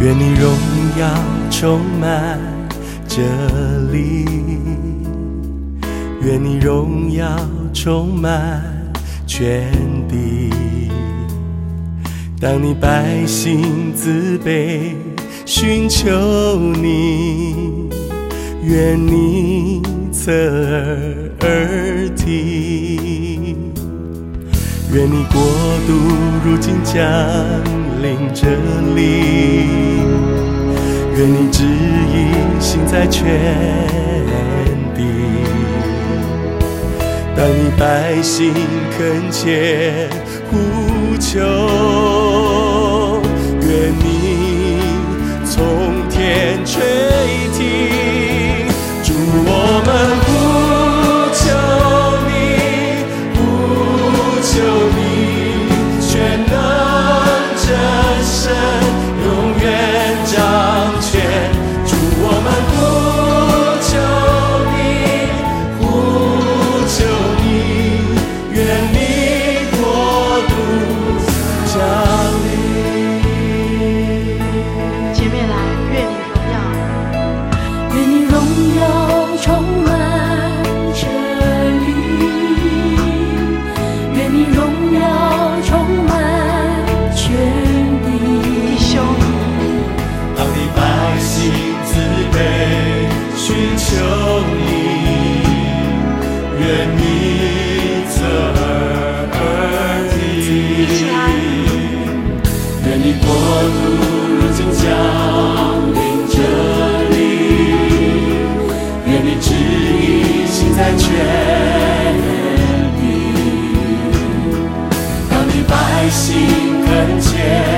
愿你荣耀充满这里，愿你荣耀充满全地。当你百姓自卑寻求你，愿你侧耳而听，愿你国度如今降临这里，愿你旨意行在全地。当你百姓恳切呼求，愿你从天垂听，主我们呼求你，呼求你，全能真神永远掌权。主我们呼求你，呼求你，愿你国度降临。 姐妹来，愿你荣耀， 愿你荣耀充满这里，愿你荣耀充满全地。 弟兄， 当你百姓自卑寻求你，愿你侧耳而听，愿你国度如今降临这里，愿你旨意行在全地。当你百姓恳切